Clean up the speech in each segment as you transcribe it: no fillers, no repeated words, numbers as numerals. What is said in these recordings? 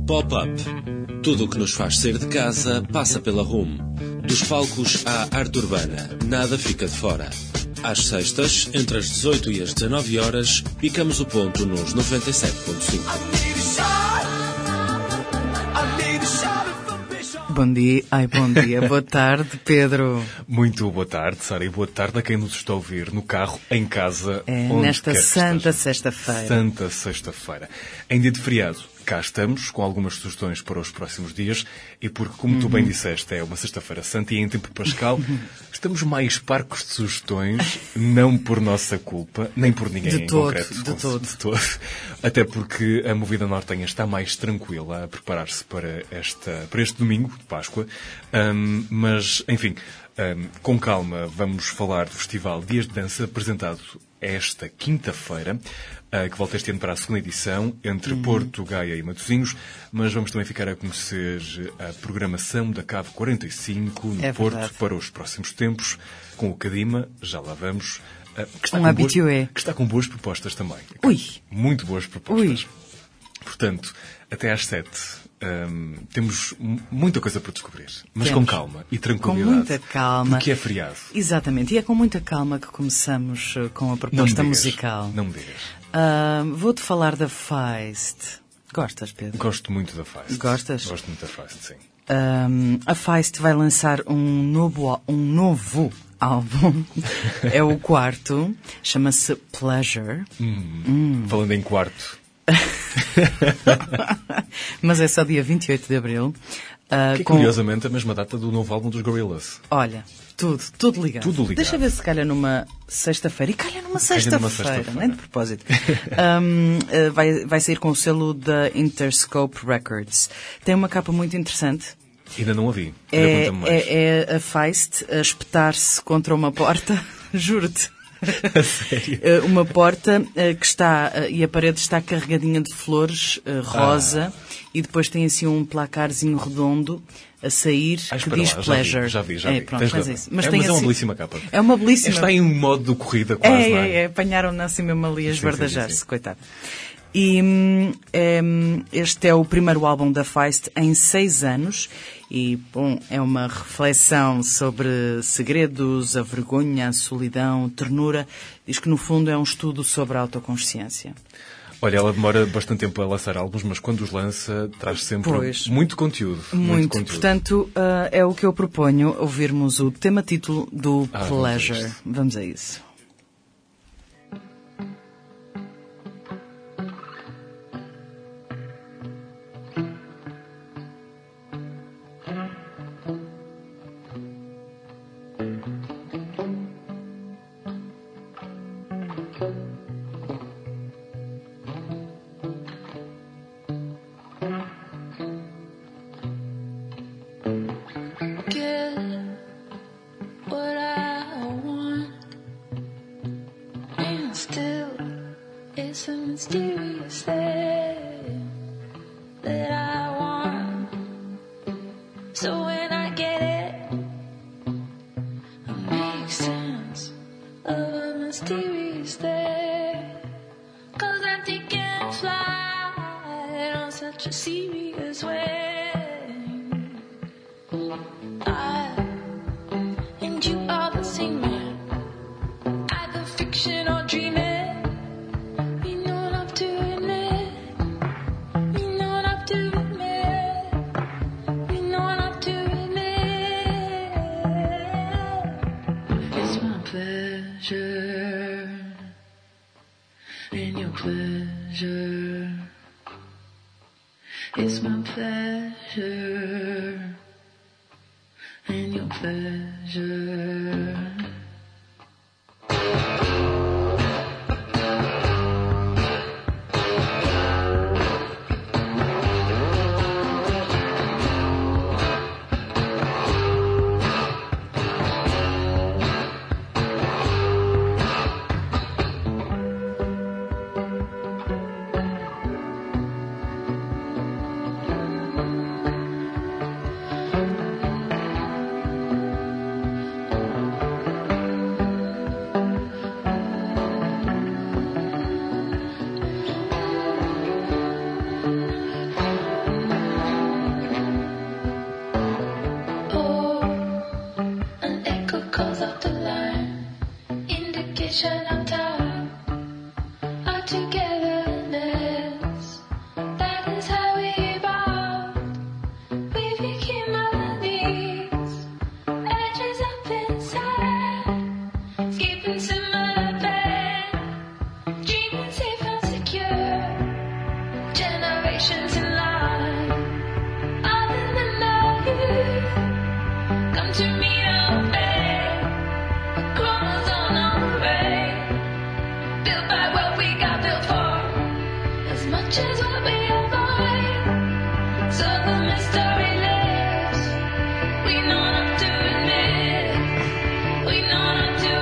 Pop-up. Tudo o que nos faz sair de casa passa pela RUM. Dos palcos à arte urbana, nada fica de fora. Às sextas, entre as 18 e as 19 horas, picamos o ponto nos 97.5. Bom dia, boa tarde, Pedro. Muito boa tarde, Sara, e boa tarde a quem nos está a ouvir no carro, em casa, onde nesta quer que santa esteja. sexta-feira. Santa sexta-feira. Em dia de feriado, cá estamos, com algumas sugestões para os próximos dias, e porque, como tu bem disseste, é uma sexta-feira santa e em tempo pascal, estamos mais parcos de sugestões, não por nossa culpa, nem por ninguém De em todo, concreto. de todo. Até porque a movida nortenha está mais tranquila a preparar-se para este domingo de Páscoa. Mas, enfim, com calma, vamos falar do Festival Dias de Dança, apresentado esta quinta-feira, que volta este ano para a segunda edição, entre Porto, Gaia e Matosinhos, mas vamos também ficar a conhecer a programação da Cave 45 no Porto verdade. para os próximos tempos, com o Cadima, já lá vamos, que está com boas propostas também. Ui! Muito boas propostas. Ui. Portanto, até às 7 temos muita coisa para descobrir, mas Temos. com calma e tranquilidade. Com muita calma. Porque é feriado. Exatamente, e é com muita calma que começamos com a Não me proposta digas, musical. Não me digas. Vou-te falar da Feist. Gostas, Pedro? Gosto muito da Feist. Gostas? Gosto muito da Feist, sim. A Feist vai lançar um novo álbum. É o quarto. Chama-se Pleasure. Falando em quarto, Mas é só dia 28 de Abril. que é curiosamente a mesma data do novo álbum dos Gorillaz. Olha, tudo ligado. Tudo ligado. Deixa ver se calha numa sexta-feira. E calha numa sexta-feira, nem de propósito. Vai sair com o selo da Interscope Records. Tem uma capa muito interessante. Ainda não a vi. Conta-me mais. É a Feist a espetar-se contra uma porta. Juro-te. A sério? Uma porta que está, e a parede está carregadinha de flores rosa, e depois tem assim um placarzinho redondo a sair que espera diz lá, Pleasure. Já vi. Pronto, Tens mas razão. é isso. Mas tem é uma assim- belíssima capa. É uma belíssima. Está em um modo de corrida quase, não é? Apanharam-na assim mesmo ali a esbardajar-se, sim. coitado. E este é o primeiro álbum da Feist em 6 anos e, bom, é uma reflexão sobre segredos, a vergonha, a solidão, a ternura. Diz que, no fundo, é um estudo sobre a autoconsciência. Olha, ela demora bastante tempo a lançar álbuns, mas quando os lança, traz sempre Pois. muito conteúdo. Muito. Conteúdo. Portanto, é o que eu proponho, ouvirmos o tema-título do Vamos a Pleasure. isso. Vamos a isso. Get what I want, and still it's a mysterious thing that I want. So when I get it, I make sense of a mysterious thing. 'Cause empty can fly on such a serious way. And you are the same man, either fiction or dreaming. You know enough to admit. You know enough to admit. You know enough to admit. It's my pleasure, and your pleasure. It's my pleasure, and your pleasure. much as what we avoid. So the mystery lives. We know not to admit. We know not to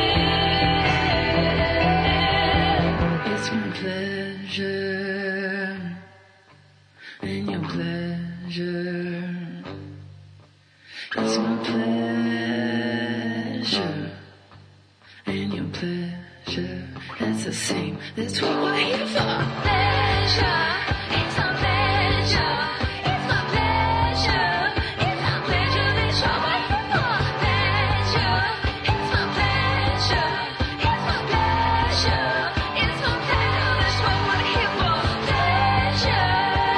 admit. It's my pleasure and your pleasure. It's my pleasure and your pleasure. It's the same. That's what we're here for. Pleasure. It's my pleasure. It's my pleasure. It's my pleasure. That's what we're here for. Pleasure. It's my pleasure. It's my pleasure. It's my pleasure. That's what we're here for. Pleasure.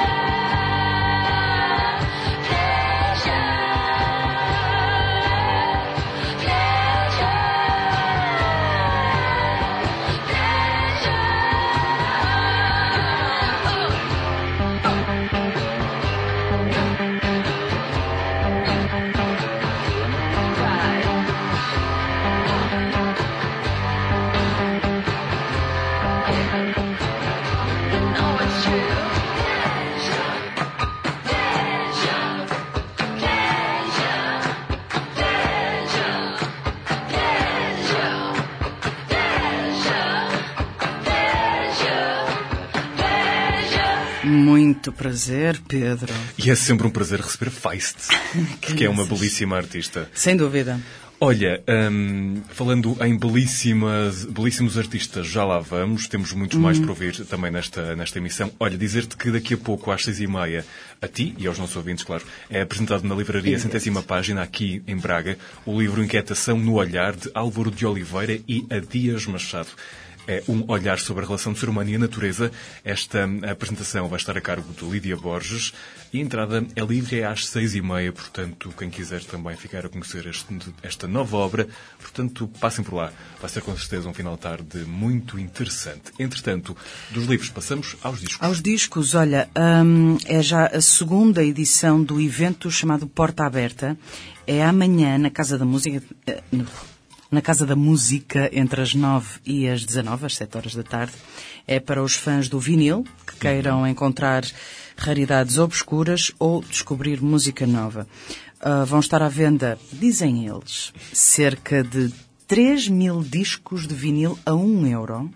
Muito prazer, Pedro. E é sempre um prazer receber Feist, porque é uma belíssima artista. Sem dúvida. Olha, falando em belíssimos artistas, já lá vamos. Temos muitos mais para ouvir também nesta emissão. Olha, dizer-te que daqui a pouco, às 6h30, a ti e aos nossos ouvintes, claro, é apresentado na livraria 100ª página, aqui em Braga, o livro Inquietação no Olhar, de Álvaro de Oliveira e Dias Machado. É um olhar sobre a relação do ser humano e a natureza. Esta apresentação vai estar a cargo de Lídia Borges e a entrada é livre, é às 6h30, portanto, quem quiser também ficar a conhecer esta nova obra, portanto, passem por lá. Vai ser com certeza um final de tarde muito interessante. Entretanto, dos livros passamos aos discos. Aos discos, olha, é já a segunda edição do evento chamado Porta Aberta. É amanhã na Casa da Música... Na Casa da Música, entre as 9 e as 19, às 7 horas da tarde. É para os fãs do vinil, que queiram encontrar raridades obscuras ou descobrir música nova. Vão estar à venda, dizem eles, cerca de 3.000 discos de vinil a €1.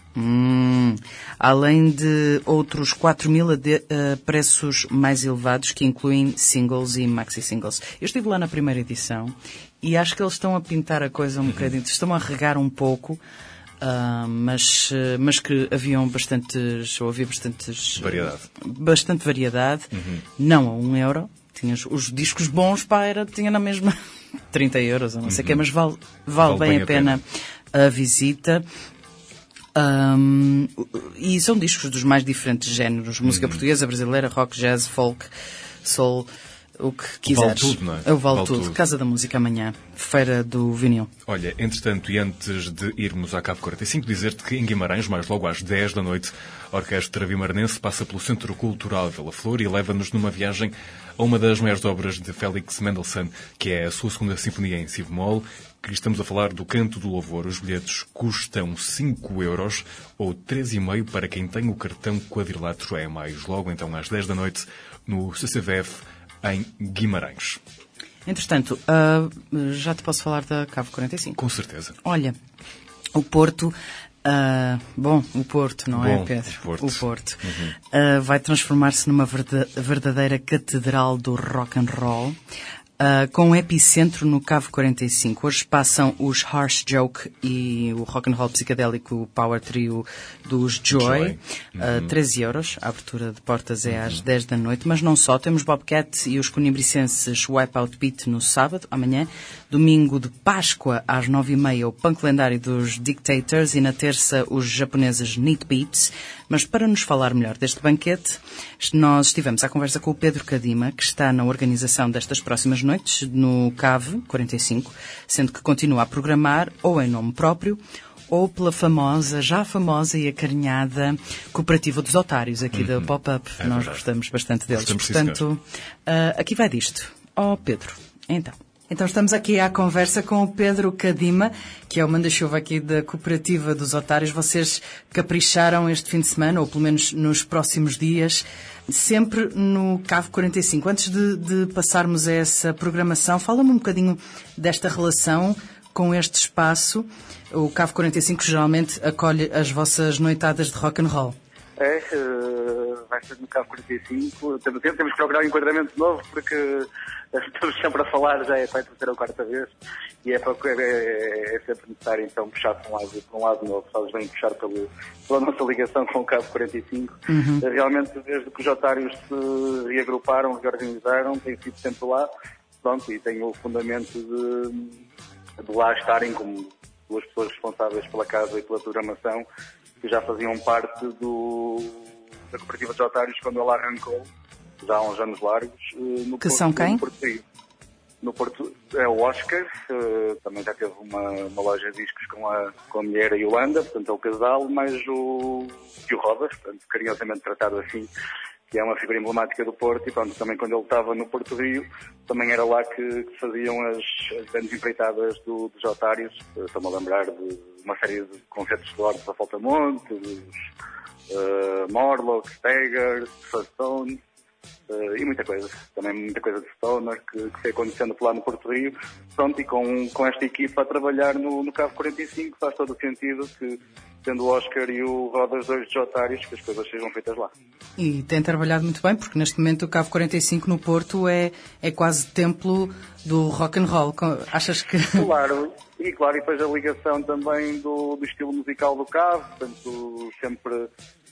Além de outros 4.000 a preços mais elevados, que incluem singles e maxi-singles. Eu estive lá na primeira edição e acho que eles estão a pintar a coisa um bocadinho, estão a regar um pouco, mas que havia bastantes bastante variedade, não a €1. Tinhas os discos bons, tinha na mesma 30 euros, não sei o que, mas vale bem a pena a visita. E são discos dos mais diferentes géneros: música portuguesa, brasileira, rock, jazz, folk, soul, o que quiseres. Vale tudo, não é? Vale tudo. Casa da Música amanhã, Feira do Vinil. Olha, entretanto, e antes de irmos à Cave 45, dizer-te que em Guimarães, mais logo às 10 da noite, a Orquestra Vimaranense passa pelo Centro Cultural Vila Flor e leva-nos numa viagem a uma das maiores obras de Félix Mendelssohn, que é a sua segunda sinfonia em si bemol, que estamos a falar do Canto do Louvor. Os bilhetes custam €5 ou 3,5 para quem tem o cartão quadrilátero. É mais logo, então, às 10 da noite, no CCVF, em Guimarães. Entretanto, já te posso falar da Cave 45? Com certeza. Olha, o Porto... o Porto, não é, Pedro? O Porto. Vai transformar-se numa verdadeira catedral do rock and roll, com um epicentro no Cave 45. Hoje passam os Harsh Joke e o rock and roll psicadélico Power Trio dos Joy. €13. A abertura de portas é às 10 da noite, mas não só. Temos Bobcat e os conibricenses Wipeout Beat no sábado, amanhã. Domingo de Páscoa, às 9h30, o punk lendário dos Dictators, e na terça os japoneses Neat Beats. Mas para nos falar melhor deste banquete, nós estivemos à conversa com o Pedro Cadima, que está na organização destas próximas noites no Cave 45, sendo que continua a programar ou em nome próprio ou pela já famosa e acarinhada Cooperativa dos Otários, aqui da Pop-Up. Nós gostamos bastante deles. Portanto, aqui vai disto. Pedro, então... Então estamos aqui à conversa com o Pedro Cadima, que é o manda-chuva aqui da Cooperativa dos Otários. Vocês capricharam este fim de semana, ou pelo menos nos próximos dias, sempre no Cave 45. Antes de passarmos a essa programação, fala-me um bocadinho desta relação com este espaço. O Cave 45 geralmente acolhe as vossas noitadas de rock and roll. Vai ser no Cave 45. Temos que procurar um enquadramento novo, porque estamos sempre a falar, já é a terceira ou quarta vez, e é sempre necessário então puxar para um lado novo. Sabes bem, puxar pela nossa ligação com o Cave 45. Realmente, desde que os otários se reagruparam, reorganizaram, tem sido sempre lá. Pronto, e tem o fundamento de lá estarem como duas pessoas responsáveis pela casa e pela programação, que já faziam parte da Cooperativa dos Otários quando ela arrancou, já há uns anos largos. No Que Porto, são quem? No Porto é o Oscar, também já teve uma loja de discos com a mulher, a Yolanda, portanto é o casal, mais o Rodas, portanto carinhosamente tratado assim, que é uma figura emblemática do Porto, e pronto, também quando ele estava no Porto Rio, também era lá que faziam as grandes empreitadas dos Otários. Estou-me a lembrar de uma série de concertos de Lordes da Faltamonte, dos Morlocks, Staggers, Stone, e muita coisa. Também muita coisa de Stoner que foi acontecendo por lá no Porto Rio. Pronto, e com esta equipa a trabalhar no Cave 45 faz todo o sentido que, tendo o Oscar e o Rodas, dois dos Otários, que as coisas sejam feitas lá. E tem trabalhado muito bem, porque neste momento o Cave 45 no Porto é quase templo do rock and roll. Achas que... Claro, e depois a ligação também do estilo musical do Cave, portanto, sempre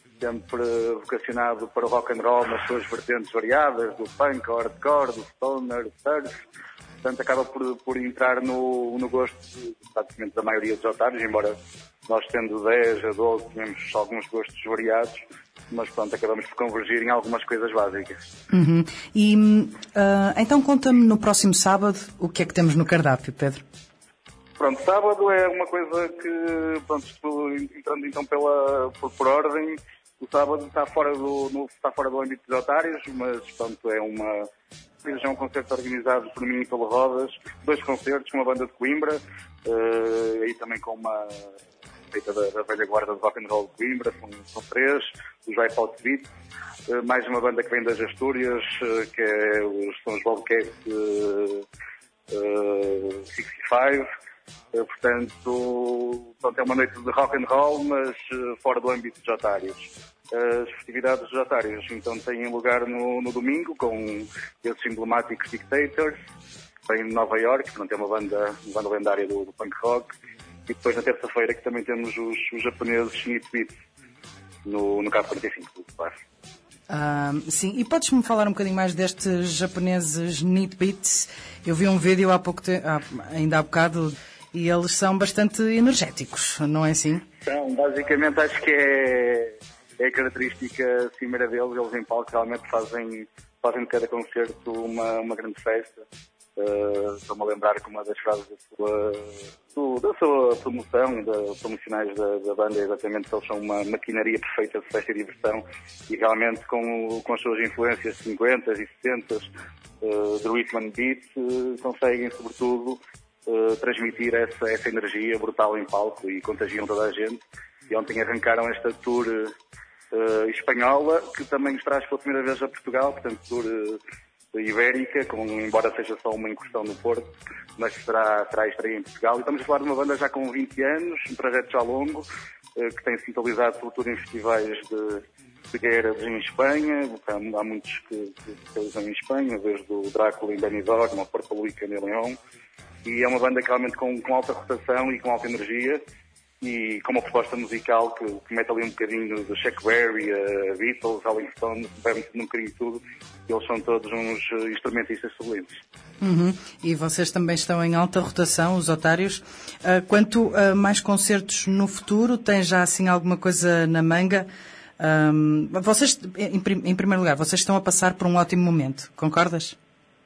vocacionado para o rock and roll nas suas vertentes variadas, do punk, ao hardcore, do stoner, do surf. Portanto, acaba por entrar no gosto praticamente da maioria dos otários, embora nós tendo 10 a 12 temos alguns gostos variados, mas pronto, acabamos por convergir em algumas coisas básicas. E então conta-me no próximo sábado o que é que temos no cardápio, Pedro? Pronto, sábado é uma coisa que, pronto, estou entrando então por ordem. O sábado está fora do âmbito dos otários, mas pronto, é um concerto organizado por mim e pelo Rodas, 2 concertos com uma banda de Coimbra, e também com uma feita da velha guarda do rock and roll de Coimbra, são 3, os Drive Out Beat, mais uma banda que vem das Astúrias, que são os Bobcat 65. Portanto, é uma noite de rock and roll, mas fora do âmbito dos otários. As festividades dos otários então têm lugar no domingo, com esses emblemáticos Dictators, vem de Nova York, portanto é uma banda lendária do punk rock, e depois na terça-feira que também temos os japoneses Sneak Beats no Cave 45, claro. Sim, e podes-me falar um bocadinho mais destes japoneses Neat Beats? Eu vi um vídeo ainda há bocado, e eles são bastante energéticos, não é assim? Então, basicamente acho que é a característica cimeira deles. Eles em palco realmente fazem de cada concerto uma grande festa. Estou-me a lembrar que uma das frases da sua promoção, promocionais da banda, é exatamente que eles são uma maquinaria perfeita de festa e diversão, e realmente com as suas influências 50 e 60 do rhythm and beat, conseguem sobretudo transmitir essa energia brutal em palco e contagiam toda a gente. E ontem arrancaram esta tour espanhola, que também nos traz pela primeira vez a Portugal, portanto tour ibérica, embora seja só uma incursão no Porto, mas será a estreia em Portugal. E estamos a falar de uma banda já com 20 anos, um projeto já longo, que tem sintonizado sobretudo em festivais de guerras em Espanha. Há muitos que realizam em Espanha, desde o Drácula em Benidorm, ao Porto Luica em León. E é uma banda que realmente com alta rotação e com alta energia, e com uma proposta musical que mete ali um bocadinho de Chuck Berry, Beatles, Rolling Stones, bebe um bocadinho de tudo. Eles são todos uns instrumentistas sublimes. E vocês também estão em alta rotação, os Otários. Quanto a mais concertos no futuro, tem já assim alguma coisa na manga? Vocês, em primeiro lugar, vocês estão a passar por um ótimo momento, concordas?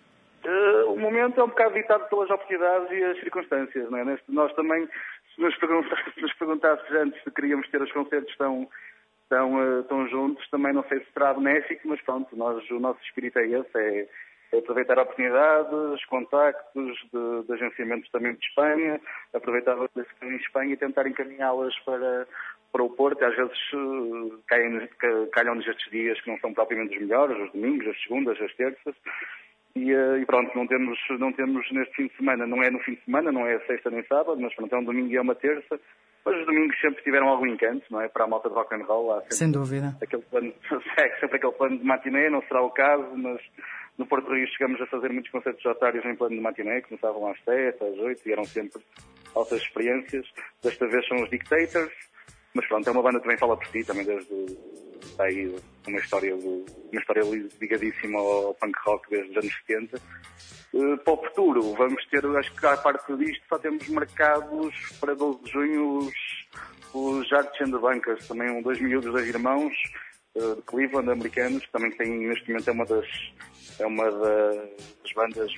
O momento é um bocado ditado pelas oportunidades e as circunstâncias, não é? Nós também, se nos perguntasses antes se queríamos ter os concertos tão juntos, também não sei se será benéfico, mas pronto, o nosso espírito é esse, aproveitar a oportunidade, os contactos de agenciamentos também de Espanha, aproveitar as que estão em Espanha e tentar encaminhá-las para o Porto. Às vezes calham-nos estes dias que não são propriamente os melhores, os domingos, as segundas, as terças. E pronto, não temos neste fim de semana, não é no fim de semana, não é sexta nem sábado, mas pronto, é um domingo e é uma terça. Mas os domingos sempre tiveram algum encanto, não é? Para a malta de rock and roll. Há sempre Sem dúvida. Aquele plano, sempre aquele plano de matiné, não será o caso, mas no Porto Rio chegamos a fazer muitos concertos otários em plano de matiné, começavam às 7, às 8 e eram sempre altas experiências. Desta vez são os Dictators, mas pronto, é uma banda que também fala por si, também desde aí uma história ligadíssima ao punk rock desde os anos 70. Para o futuro, vamos ter, acho que à parte disto, só temos marcados para 12 de junho os Arch and the Bunkers, também dois miúdos, dois irmãos de Cleveland, americanos, que também têm, neste momento é uma das bandas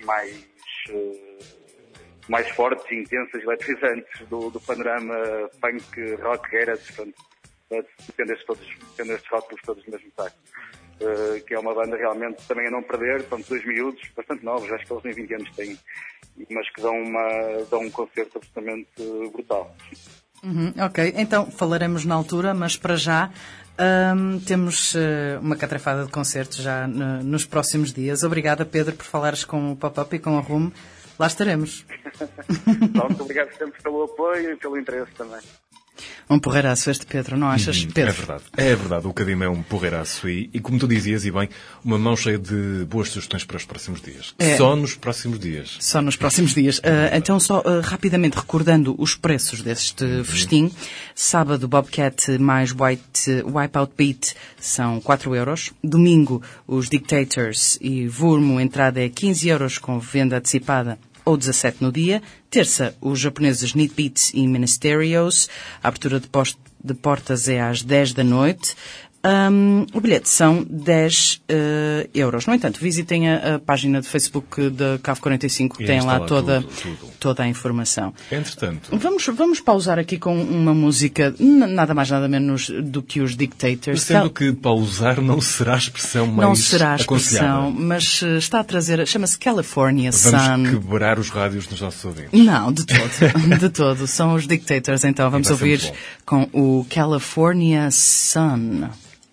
mais fortes e intensas, eletrizantes do panorama punk, rock, garage, portanto, defender estes rótulos todos no mesmo saco. Que é uma banda realmente também a não perder, são dois miúdos, bastante novos, acho que eles nem 20 anos têm, mas que dão um concerto absolutamente brutal. Ok, então falaremos na altura, mas para já temos uma catrafada de concertos já nos próximos dias. Obrigada, Pedro, por falares com o Pop-Up e com a RUM. Lá estaremos. Pronto, obrigado sempre pelo apoio e pelo interesse também. Um porreiraço este, Pedro, não achas, Pedro? É verdade, o Cadima é um porreiraço e como tu dizias, e bem, uma mão cheia de boas sugestões para os próximos dias. Só nos próximos dias. Só nos próximos dias. Então, só rapidamente recordando os preços deste festim. Sábado, Bobcat mais Wipeout Beat são 4€. Domingo, os Dictators e Vurmo, entrada é 15€ com venda antecipada ou 17 no dia. Terça, os japoneses Need Beats e Ministerios. A abertura de portas é às 10 da noite. O bilhete são 10€. No entanto, visitem a página de Facebook da CAV 45, que tem lá toda a informação. Entretanto, vamos pausar aqui com uma música, nada mais nada menos do que os Dictators. Sendo que pausar não será a expressão mais Não será a expressão, aconselhada. mas está a trazer, chama-se California Sun. Vamos quebrar os rádios nos nossos ouvintes. Não, de todo. De todo. São os Dictators, então vamos ouvir com o California Sun.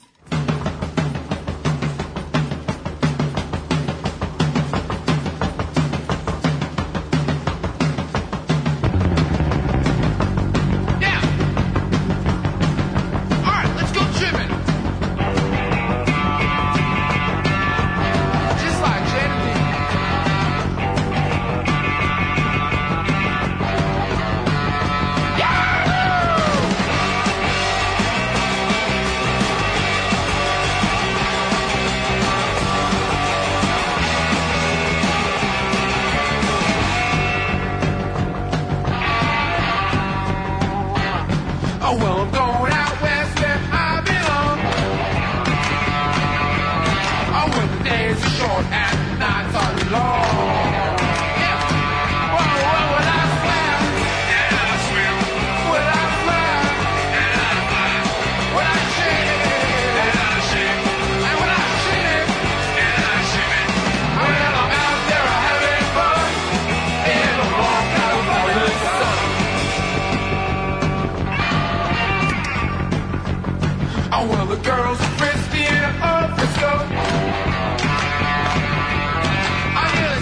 girls are frisky and Frisco. I hear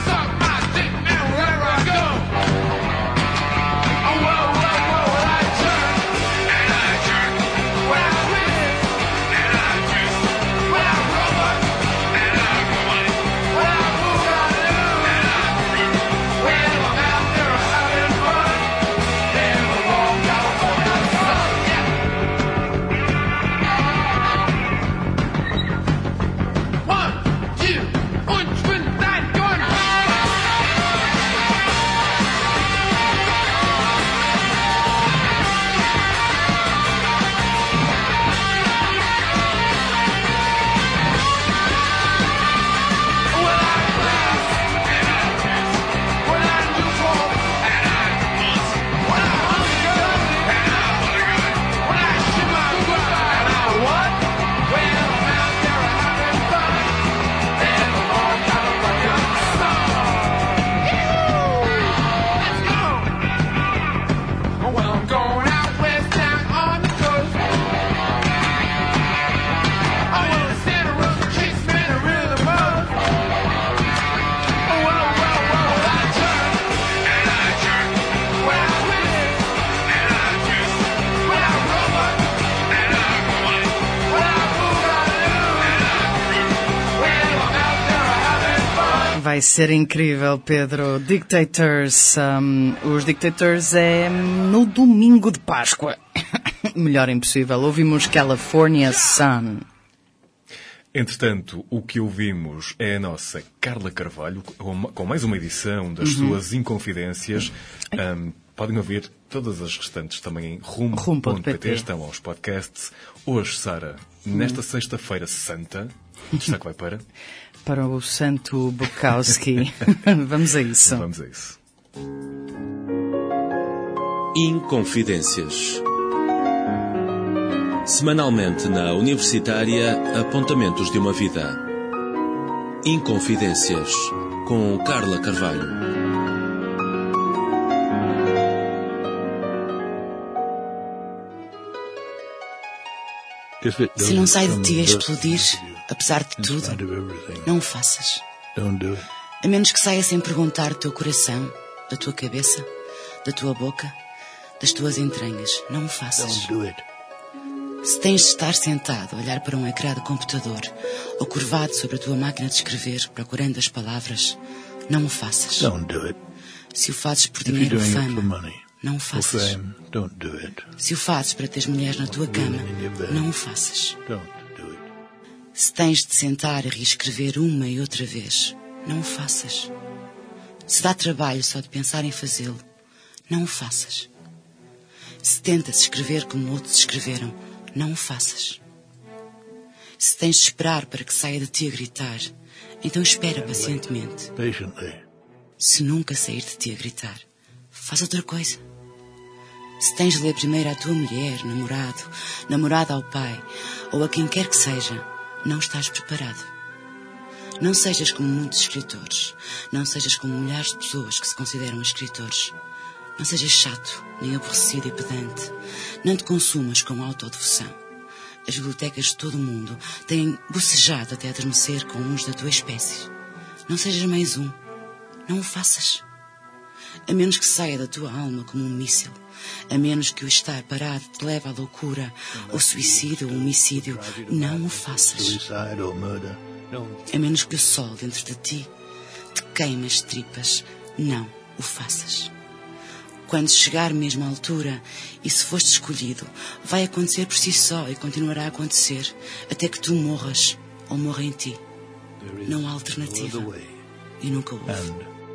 Vai ser incrível, Pedro. Dictators. Os Dictators é no domingo de Páscoa. Melhor impossível. Ouvimos California Sun. Entretanto, o que ouvimos é a nossa Carla Carvalho, com mais uma edição das suas Inconfidências. Podem ouvir todas as restantes também em rumo.pt, estão aos podcasts. Hoje, Sara, nesta sexta-feira santa, destaque vai para? Para o Santo Bukowski. Vamos a isso. Vamos a isso. Inconfidências. Semanalmente na Universitária, Apontamentos de uma Vida. Inconfidências, com Carla Carvalho. Se não sai de ti a explodir, apesar de tudo, não o faças. A menos que saia sem perguntar do teu coração, da tua cabeça, da tua boca, das tuas entranhas. Não o faças. Se tens de estar sentado a olhar para um ecrã de computador ou curvado sobre a tua máquina de escrever, procurando as palavras, não o faças. Se o fazes por dinheiro ou fama, não o faças. Se o fazes para teres mulheres na tua cama, não o faças. Se tens de sentar a reescrever uma e outra vez, não o faças. Se dá trabalho só de pensar em fazê-lo, não o faças. Se tentas escrever como outros escreveram, não o faças. Se tens de esperar para que saia de ti a gritar, então espera pacientemente. Se nunca sair de ti a gritar, faz outra coisa. Se tens de ler primeiro à tua mulher, namorado, namorada ao pai, ou a quem quer que seja, não estás preparado. Não sejas como muitos escritores. Não sejas como milhares de pessoas que se consideram escritores. Não sejas chato, nem aborrecido e pedante. Não te consumas com autodevoção. As bibliotecas de todo o mundo têm bocejado até adormecer com uns da tua espécie. Não sejas mais um. Não o faças. A menos que saia da tua alma como um míssil. A menos que o estar parado te leve à loucura, ou suicídio ou homicídio. Não o faças. A menos que o sol dentro de ti te queime as tripas. Não o faças. Quando chegar mesmo à altura, e se foste escolhido, vai acontecer por si só e continuará a acontecer até que tu morras ou morra em ti. Não há alternativa. E nunca houve.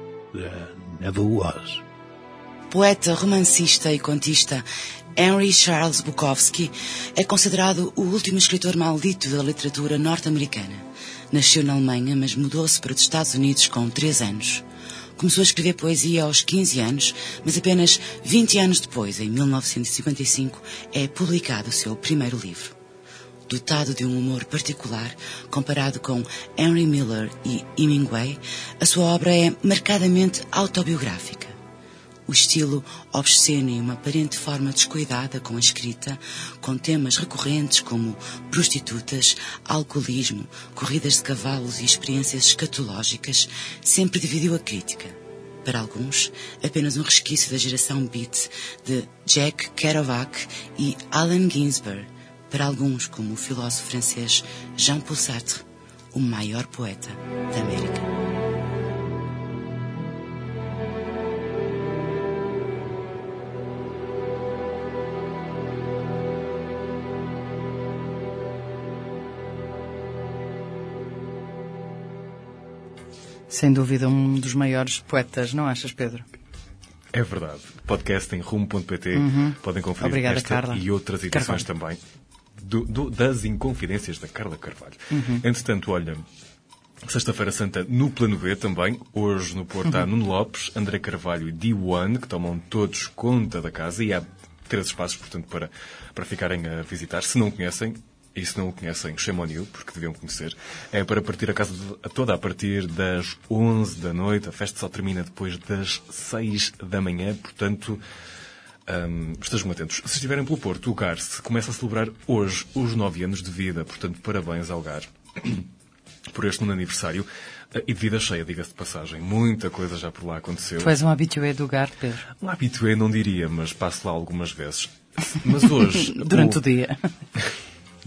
Poeta, romancista e contista Henry Charles Bukowski é considerado o último escritor maldito da literatura norte-americana. Nasceu na Alemanha, mas mudou-se para os Estados Unidos com 3 anos. Começou a escrever poesia aos 15 anos, mas apenas 20 anos depois, em 1955, é publicado o seu primeiro livro. Dotado de um humor particular, comparado com Henry Miller e Hemingway, a sua obra é marcadamente autobiográfica. O estilo obsceno e uma aparente forma descuidada com a escrita, com temas recorrentes como prostitutas, alcoolismo, corridas de cavalos e experiências escatológicas, sempre dividiu a crítica. Para alguns, apenas um resquício da geração beat de Jack Kerouac e Allen Ginsberg. Para alguns, como o filósofo francês Jean-Paul Sartre, o maior poeta da América. Sem dúvida, um dos maiores poetas, não achas, Pedro? É verdade. Podcast em rumo.pt. Podem conferir Obrigada, esta Carla. E outras edições também das Inconfidências da Carla Carvalho. Entretanto, olha, Sexta-feira Santa no Plano B também. Hoje no Porto há Nuno Lopes, André Carvalho e D1, que tomam todos conta da casa. E há 3 espaços, portanto, para ficarem a visitar. Se não conhecem, e se não o conhecem, shame on you, porque deviam conhecer. É para partir a casa toda a partir das 11 da noite. A festa só termina depois das 6 da manhã. Portanto, estejam atentos. Se estiverem pelo Porto, o Garce começa a celebrar hoje os 9 anos de vida. Portanto, parabéns ao Gar por este 9º aniversário. E de vida cheia, diga-se de passagem. Muita coisa já por lá aconteceu. Tu és um habitué do Gar, Pedro. Um habitué não diria, mas passo lá algumas vezes. Mas hoje... Durante o dia.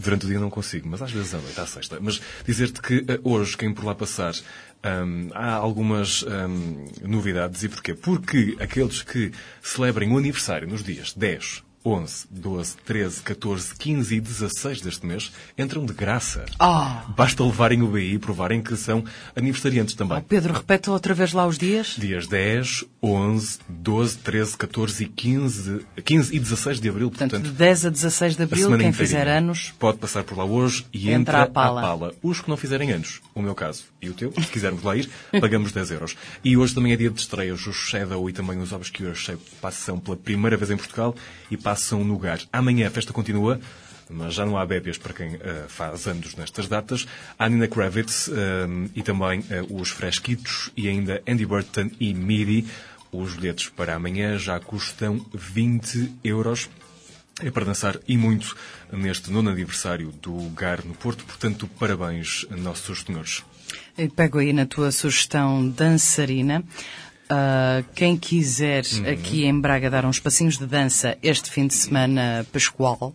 Durante o dia não consigo, mas às vezes à noite, à sexta. Mas dizer-te que hoje, quem por lá passar, há algumas novidades. E porquê? Porque aqueles que celebrem o aniversário nos dias 10, 11, 12, 13, 14, 15 e 16 deste mês entram de graça. Basta levarem o BI e provarem que são aniversariantes também. Pedro, repete outra vez lá os dias. Dias 10, 11, 12, 13, 14 e 15 e 16 de abril. Portanto, de 10 a 16 de abril, quem fizer anos... pode passar por lá hoje e entra à pala. Os que não fizerem anos, o meu caso e o teu, se quisermos lá ir, pagamos 10 euros. E hoje também é dia de estreias. Os Shadow e também os Obscure Shape passam pela primeira vez em Portugal e passam no Lugar. Amanhã a festa continua, mas já não há bébias para quem faz anos nestas datas. Há Nina Kravitz e também os Fresquitos e ainda Andy Burton e Midi. Os bilhetes para amanhã já custam 20 euros. É para dançar e muito neste 9º aniversário do Lugar no Porto. Portanto, parabéns, nossos senhores. Eu pego aí na tua sugestão dançarina. Quem quiser aqui em Braga dar uns passinhos de dança este fim de semana pascual,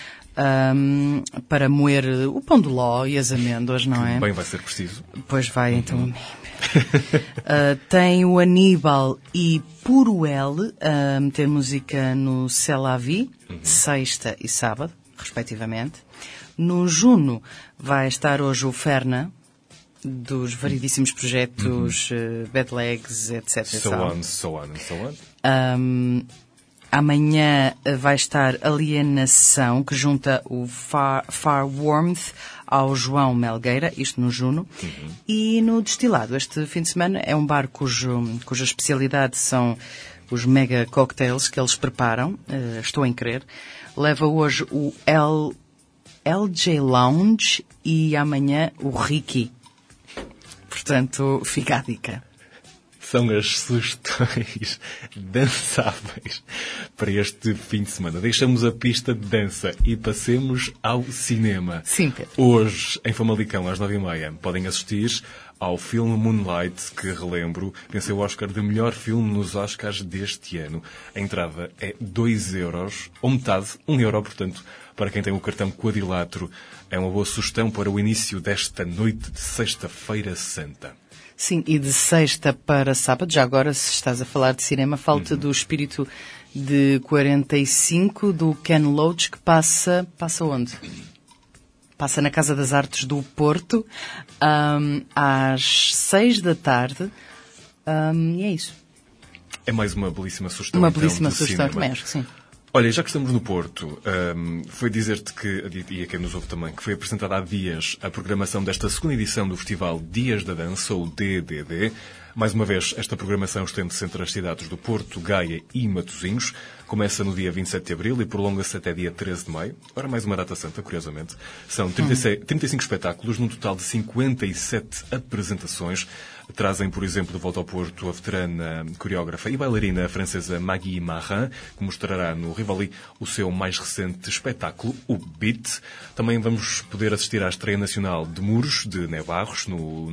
para moer o pão de ló e as amêndoas, não é? Bem vai ser preciso. Pois vai, então. Tem o Aníbal e Puruel a meter música no C'est la Vie, sexta e sábado, respectivamente. No Juno vai estar hoje o Ferna, dos variedíssimos projetos Bad Legs, etc. So on. Amanhã vai estar Alienação, que junta o Far Warmth ao João Melgueira, isto no Juno. E no Destilado, este fim de semana, é um bar cuja especialidade são os mega cocktails que eles preparam. Estou em crer. Leva hoje o LJ Lounge e amanhã o Ricky. Portanto, fica a dica. São as sugestões dançáveis para este fim de semana. Deixamos a pista de dança e passemos ao cinema. Sim, Pedro. Hoje, em Famalicão, às 9h30, podem assistir ao filme Moonlight, que, relembro, venceu o Oscar de melhor filme nos Oscars deste ano. A entrada é 2 euros, ou metade, 1 euro, portanto, para quem tem o cartão quadrilátero. É uma boa sugestão para o início desta noite de Sexta-feira Santa. Sim, e de sexta para sábado, já agora, se estás a falar de cinema, falta do Espírito de 45, do Ken Loach, que passa onde? Passa na Casa das Artes do Porto, às 6 da tarde, e é isso. É mais uma belíssima sugestão. Uma então, belíssima do sugestão, cinema. também acho que sim. Olha, já que estamos no Porto, foi dizer-te que, e a quem nos ouve também, que foi apresentada há dias a programação desta segunda edição do Festival Dias da Dança, ou DDD. Mais uma vez, esta programação estende-se entre as cidades do Porto, Gaia e Matosinhos. Começa no dia 27 de abril e prolonga-se até dia 13 de maio. Ora, mais uma data santa, curiosamente. São 35 espetáculos, num total de 57 apresentações. Trazem, por exemplo, de volta ao Porto a veterana coreógrafa e bailarina francesa Maggie Marin, que mostrará no Rivoli o seu mais recente espetáculo, o Beat. Também vamos poder assistir à estreia nacional de Muros, de Né Barros,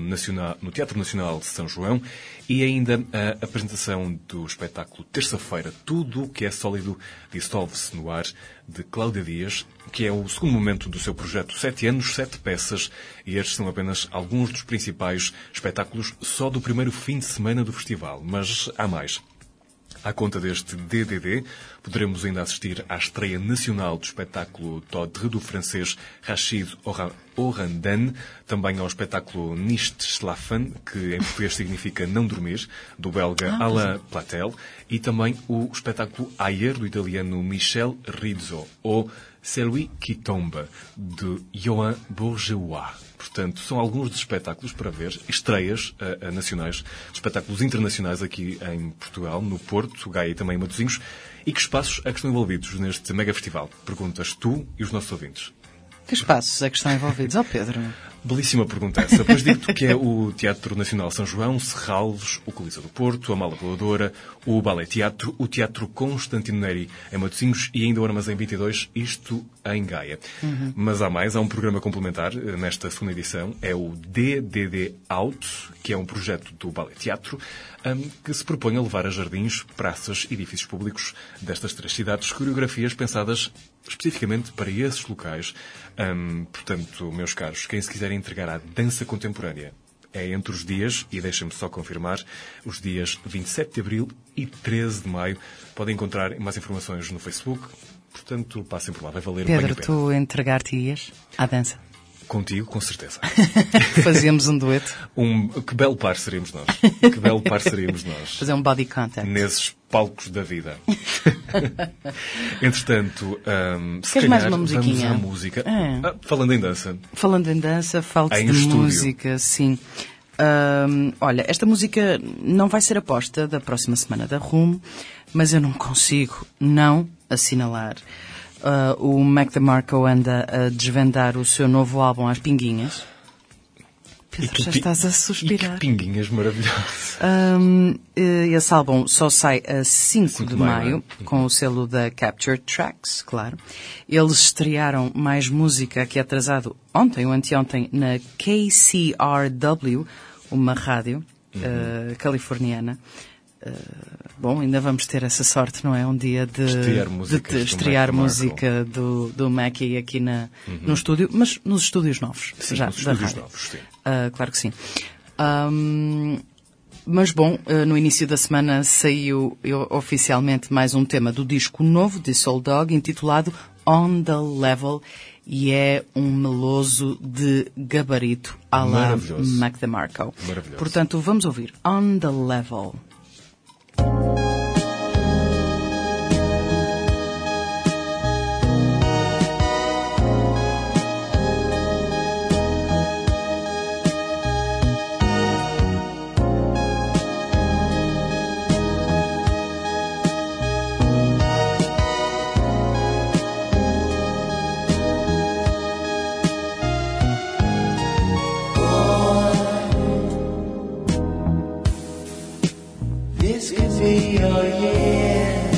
no Teatro Nacional de São João, e ainda a apresentação do espetáculo Terça-feira, Tudo o que é sólido dissolve-se no ar, de Cláudia Dias, que é o segundo momento do seu projeto 7 anos, 7 peças, e estes são apenas alguns dos principais espetáculos só do primeiro fim de semana do festival. Mas há mais. À conta deste DDD, poderemos ainda assistir à estreia nacional do espetáculo Todre, do francês Rachid Orandan, também ao espetáculo Nicht Schlafen, que em português significa não dormir, do belga Alain Platel, e também o espetáculo Ayer, do italiano Michel Rizzo, ou Celui qui tombe, de Johan Bourgeois. Portanto, são alguns dos espetáculos para ver, estreias nacionais, espetáculos internacionais aqui em Portugal, no Porto, Gaia e também em Matosinhos. E que espaços é que estão envolvidos neste mega festival? Perguntas tu e os nossos ouvintes. Que espaços é que estão envolvidos? Pedro. Belíssima pergunta essa, pois digo-te que é o Teatro Nacional São João, Serralves, o Coliseu do Porto, a Mala Voadora, o Ballet Teatro, o Teatro Constantino Neri em Matosinhos e ainda o Armazém 22, isto em Gaia. Mas há mais, há um programa complementar nesta segunda edição, é o DDD Out, que é um projeto do Ballet Teatro, que se propõe a levar a jardins, praças e edifícios públicos destas 3 cidades coreografias pensadas especificamente para esses locais. Portanto, meus caros, quem se quiser entregar à dança contemporânea é entre os dias, e deixem-me só confirmar, os dias 27 de abril e 13 de maio. Podem encontrar mais informações no Facebook. Portanto, passem por lá, vai valer bem a Pedro, pena. tu entregar-te-ias à dança? Contigo, com certeza. Fazíamos um dueto? Que belo par seríamos nós. Que belo par seríamos nós. Fazer um body contact. Nesses palcos da vida. Entretanto, se Queres calhar mais uma vamos musiquinha? à música. É. Falando em dança. Falando em dança, falo-te Em de estúdio. música, sim. Olha, esta música não vai ser aposta da próxima semana da Rumo, mas eu não consigo não assinalar. O Mac DeMarco anda a desvendar o seu novo álbum às pinguinhas. Pedro, já estás a E suspirar. que pinguinhas maravilhosas. Esse álbum só sai a 5 de maio, não é? com o selo da Capture Tracks, claro. Eles estrearam mais música aqui atrasado ontem ou anteontem na KCRW, uma rádio californiana. Bom, ainda vamos ter essa sorte, não é? Um dia de estrear música do Mackie aqui no estúdio, mas nos estúdios novos. Sim, já, nos da estúdios rádio. novos, sim. Claro que sim. Mas bom, no início da semana saiu oficialmente mais um tema do disco novo de Soul Dog, intitulado On the Level, e é um meloso de gabarito à la Maravilhoso. Mac DeMarco. Maravilhoso. Portanto, vamos ouvir On the Level. This could be your year.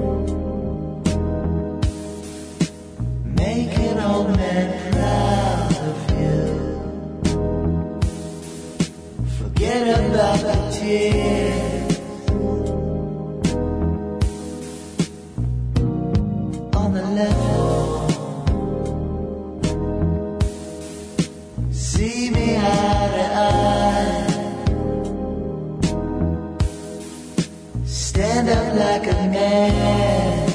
Make an old man proud of you. Forget about the tears. On the level, see me eye to eye. Stand up like a man,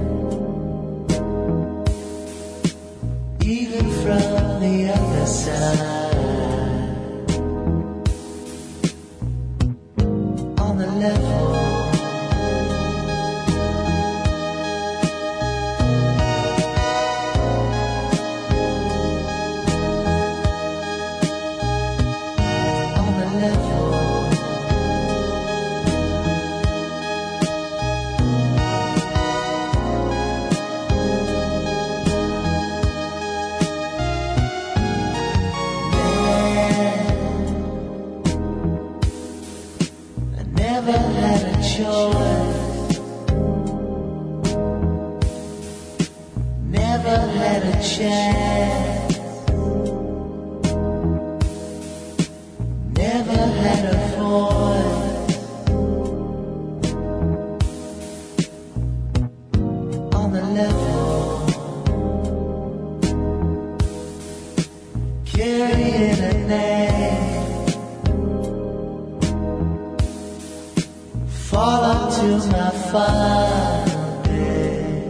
even from the other side. On the level, on the level. Never had a choice. Never had a chance. Never had a voice. On the level, carrying a name. Fall onto my final day.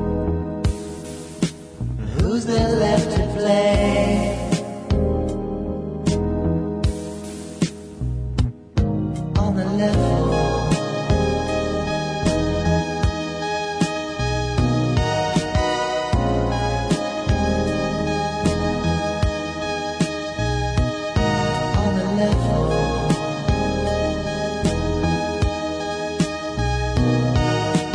Who's there left to play? On the level, on the level.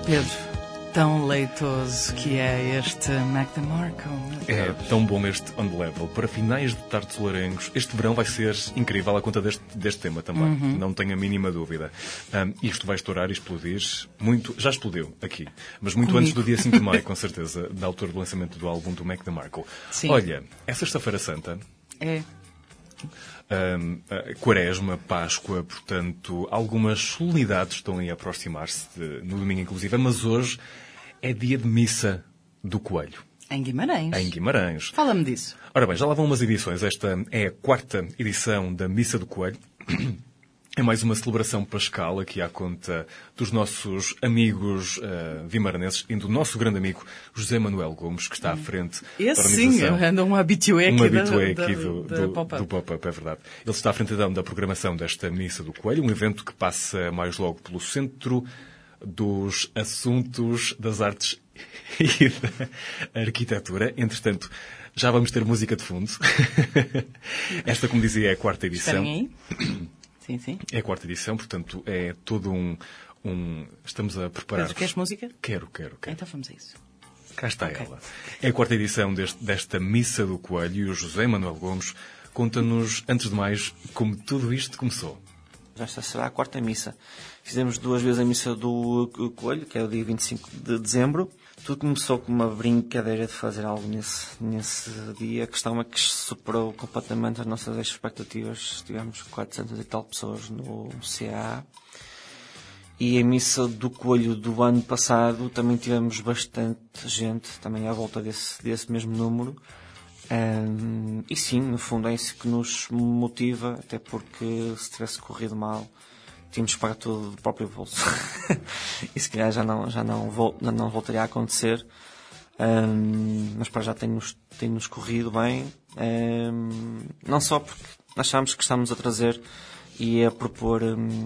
Pedro, tão leitoso que é este Mac DeMarco. É tão bom este On The Level. Para finais de tarde solarengos, este verão vai ser incrível à conta deste tema também. Não tenho a mínima dúvida. Isto vai estourar e explodir muito. Já explodiu aqui. Mas muito antes do dia 5 de maio, com certeza, da altura do lançamento do álbum do Mac DeMarco. Sim. Olha, é Sexta-feira Santa. É. Quaresma, Páscoa, portanto, algumas solenidades estão aí a aproximar-se, no domingo inclusive, mas hoje é dia de Missa do Coelho. Em Guimarães. Em Guimarães. Fala-me disso. Ora bem, já lá vão umas edições. Esta é a 4ª edição da Missa do Coelho. É mais uma celebração pascal aqui à conta dos nossos amigos vimaranenses e do nosso grande amigo José Manuel Gomes, que está à frente da Esse sim, organização. anda um habitué aqui do Pop-Up. Pop-Up, é verdade. Ele está à frente então, da programação desta Missa do Coelho, um evento que passa mais logo pelo Centro dos Assuntos das Artes e da Arquitetura. Entretanto, já vamos ter música de fundo. Esta, como dizia, é a 4ª edição. Esperem aí. Sim, sim. É a 4ª edição, portanto, é todo estamos a preparar. Pedro, queres música? Quero. Então vamos a isso. Cá está ela. É a 4ª edição desta Missa do Coelho e o José Manuel Gomes conta-nos, antes de mais, como tudo isto começou. Esta será a 4ª missa. Fizemos 2 vezes a missa do Coelho, que é o dia 25 de dezembro. Tudo começou com uma brincadeira de fazer algo nesse dia. A questão é que superou completamente as nossas expectativas. Tivemos 400 e tal pessoas no CA. E a missa do Coelho do ano passado também tivemos bastante gente, também à volta desse mesmo número. E sim, no fundo é isso que nos motiva, até porque se tivesse corrido mal tínhamos que pagar tudo do próprio bolso. E se calhar já não voltaria a acontecer. Mas para já tem-nos corrido bem. Não só porque achamos que estamos a trazer e a propor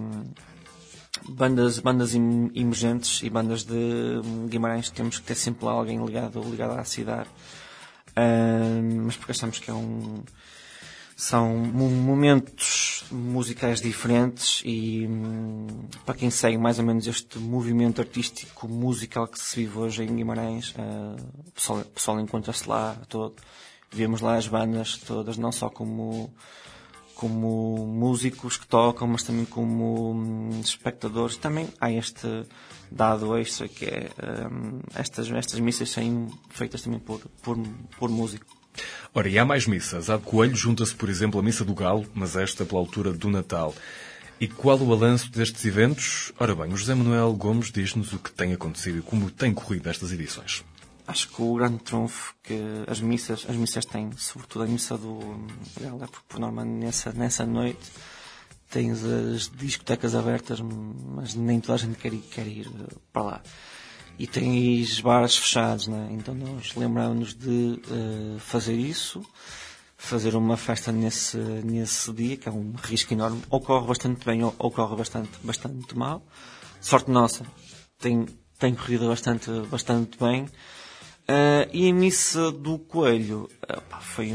bandas emergentes e bandas de Guimarães, que temos que ter sempre lá alguém ligado à cidade. Mas porque achamos que são momentos musicais diferentes e para quem segue mais ou menos este movimento artístico musical que se vive hoje em Guimarães, o pessoal encontra-se lá todo, vemos lá as bandas todas, não só como músicos que tocam, mas também como espectadores. Também há este dado extra que é estas missas são feitas também por músico. Ora, e há mais missas. Há de Coelho junta-se, por exemplo, a Missa do Galo, mas esta pela altura do Natal. E qual o balanço destes eventos? Ora bem, o José Manuel Gomes diz-nos o que tem acontecido e como tem corrido estas edições. Acho que o grande trunfo que as missas têm, sobretudo a missa do Galo, é porque por norma nessa noite tens as discotecas abertas, mas nem toda a gente quer ir para lá. E tens bares fechados, né? Então nós lembramos de fazer isso, fazer uma festa nesse dia, que é um risco enorme. Ou corre bastante bem ou corre bastante mal. Sorte nossa, tem corrido bastante bem. E a missa do Coelho foi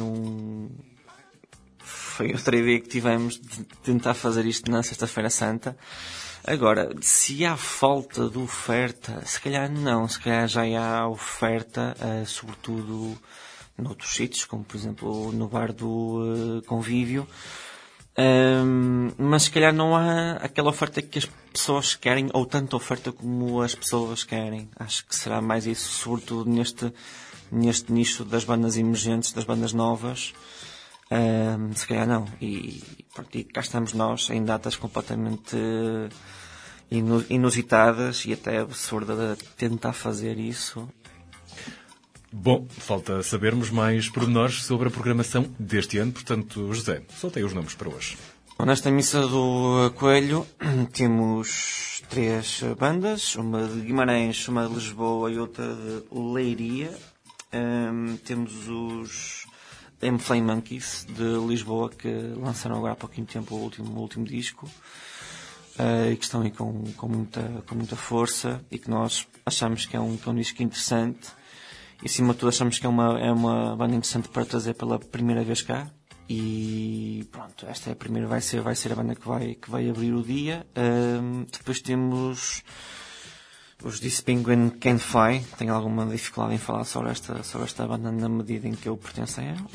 outra ideia que tivemos de tentar fazer isto na Sexta-feira Santa. Agora, se há falta de oferta, se calhar não, se calhar já há oferta, sobretudo noutros sítios, como por exemplo no bar do Convívio, mas se calhar não há aquela oferta que as pessoas querem, ou tanta oferta como as pessoas querem. Acho que será mais isso, sobretudo neste nicho das bandas emergentes, das bandas novas. Se calhar não. E cá estamos nós em datas completamente inusitadas e até absurda de tentar fazer isso. Bom, falta sabermos mais pormenores sobre a programação deste ano, portanto, José, soltei os nomes para hoje. Nesta missa do Coelho temos 3 bandas, uma de Guimarães, uma de Lisboa e outra de Leiria. Temos os M-Flame Monkeys de Lisboa, que lançaram agora há pouquinho tempo o último disco, e que estão aí com muita força, e que nós achamos que é um disco interessante, e acima de tudo achamos que é uma banda interessante para trazer pela primeira vez cá. E pronto, esta é a primeira, vai ser a banda que vai abrir o dia. Depois temos Os This Penguin Can't Fly. Tenho alguma dificuldade em falar sobre esta banda na medida em que eu pertenço a ela.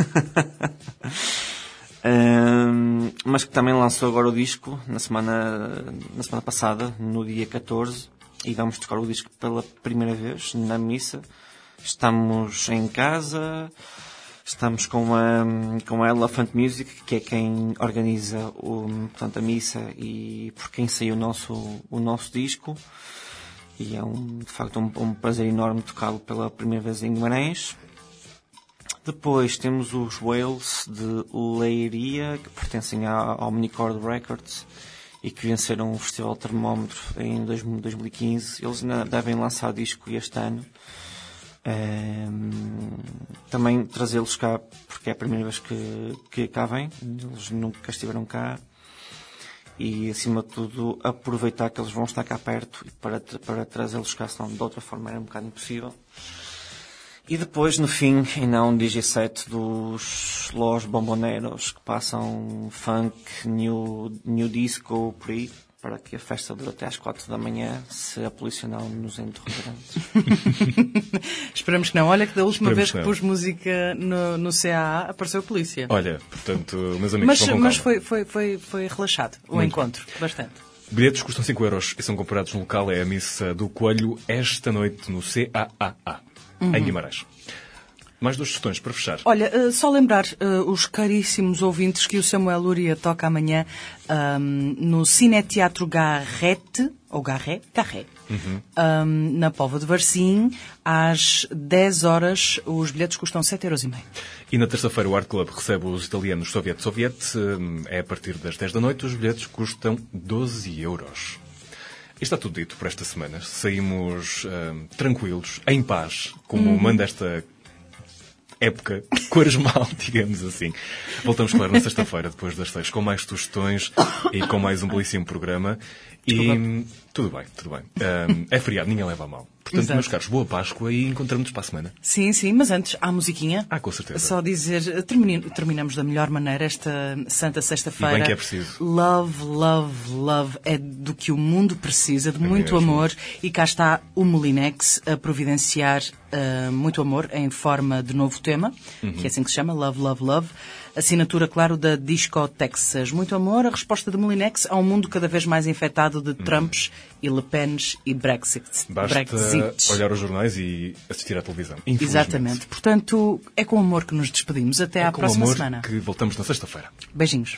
Mas que também lançou agora o disco na semana passada, no dia 14, e vamos tocar o disco pela primeira vez na missa. Estamos em casa, estamos com a Elephant Music, que é quem organiza portanto, a missa e por quem saiu o nosso disco. E é de facto um prazer enorme tocá-lo pela primeira vez em Guimarães. Depois temos os Whales de Leiria, que pertencem à Omnicord Records e que venceram o Festival Termómetro em 2015. Eles ainda devem lançar disco este ano. Também trazê-los cá, porque é a primeira vez que cá vêm. Eles nunca estiveram cá. E, acima de tudo, aproveitar que eles vão estar cá perto para trazê-los cá, senão de outra forma era um bocado impossível. E depois, no fim, ainda há um DJ set dos Los Bomboneros, que passam funk, new disco, por aí, para que a festa dure até às 4 da manhã, se a polícia não nos interromper antes. Esperamos que não. Olha que da última vez que pus música no CAA apareceu a polícia. Olha, portanto, meus amigos, mas foi relaxado o encontro, bastante. Bilhetes custam 5 euros e são comprados no local. É a Missa do Coelho, esta noite no CAA, em Guimarães. Mais 2 sugestões para fechar. Olha, só lembrar os caríssimos ouvintes que o Samuel Luria toca amanhã no Cineteatro Garrete, ou Garré, na Póvoa de Varzim, às 10 horas. Os bilhetes custam 7,5 €. E na terça-feira o Art Club recebe os italianos Soviet. É a partir das 10 da noite. Os bilhetes custam 12 euros. E está tudo dito por esta semana. Saímos tranquilos, em paz, como manda esta época quaresmal, digamos assim. Voltamos, claro, na sexta-feira, depois das 6, com mais sugestões e com mais um belíssimo programa. E tudo bem. É feriado, ninguém leva a mal. Portanto, Exato. Meus caros, boa Páscoa e encontramos-nos para a semana. Sim, mas antes, há musiquinha. Com certeza. Só dizer, terminamos da melhor maneira esta Santa Sexta-feira. E bem que é preciso. Love, love, love é do que o mundo precisa, de muito mesmo. amor. E cá está o Molinex a providenciar muito amor em forma de novo tema, que é assim que se chama, Love, Love, Love. Assinatura, claro, da Disco Texas. Muito amor, a resposta de Molinex a um mundo cada vez mais infectado de Trumps e Le Pens e Brexit. Basta olhar os jornais e assistir à televisão. Exatamente. Portanto, é com amor que nos despedimos. Até à próxima semana. Que voltamos na sexta-feira. Beijinhos.